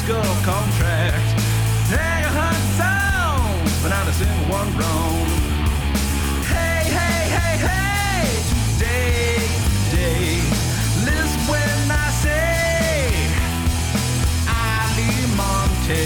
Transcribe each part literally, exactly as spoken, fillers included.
skull contract. Take a hundred songs, but not a single one wrong. Hey, hey, hey, hey, today, today, listen when I say Ali Monte.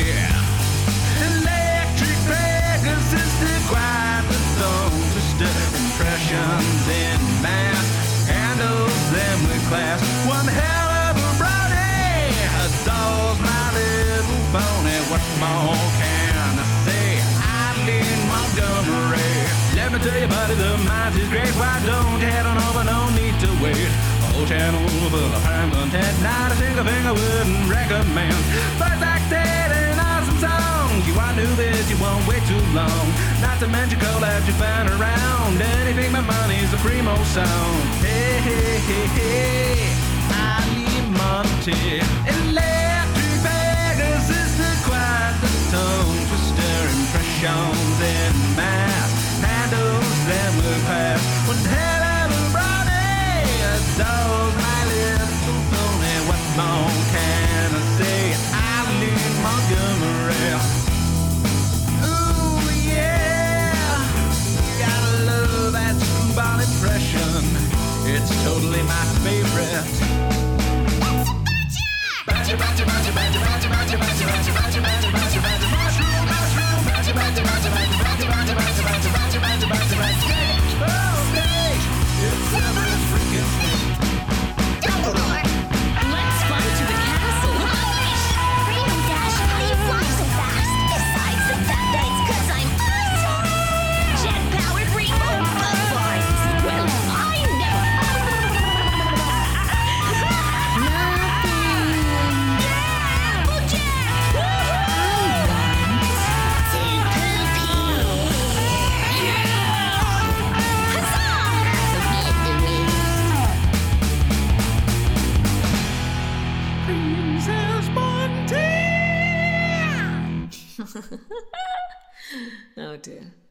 Electric Pegasus, the quiet, the thumb twister, impressions in mass, handles them with class. One hell of a brownie, adores my little pony. What more can I say? Eileen Montgomery. Let me tell you, buddy, the mind is great. Why don't head on over? No need to wait. Whole channel full of prime content. Not a single thing I wouldn't recommend. First act and awesome songs. You are new this, you won't wait too long. Not to mention collabs you find around. Anything but money's a primo sound. Hey, hey, hey, hey, Ali Monte. Electric Pegasus, the quiet, the tongue twister, impressions in mass, handles them with class. One hell of a brownie, adores my little pony. What more can I say? Eileen Montgomery. Ooh yeah, you gotta love that screwball impression. It's totally my favorite. Badger, badger, badger, badger, badger, badger, badger, badger, badger, badger, badger, badger, mushroom, mushroom, badger, badger, badger, badger, badger, badger, badger, badger, badger, badger, badger, badger, oh, snake! It's every freaking snake. Dumbledore! Let's fly to the castle. Freedom Dash, how do you fly so fast? Besides the fact that it's 'cause I'm awesome! Jet-powered rainbow butterflies! Well, I never... Yeah! Applejack! Princess Monty! Oh dear.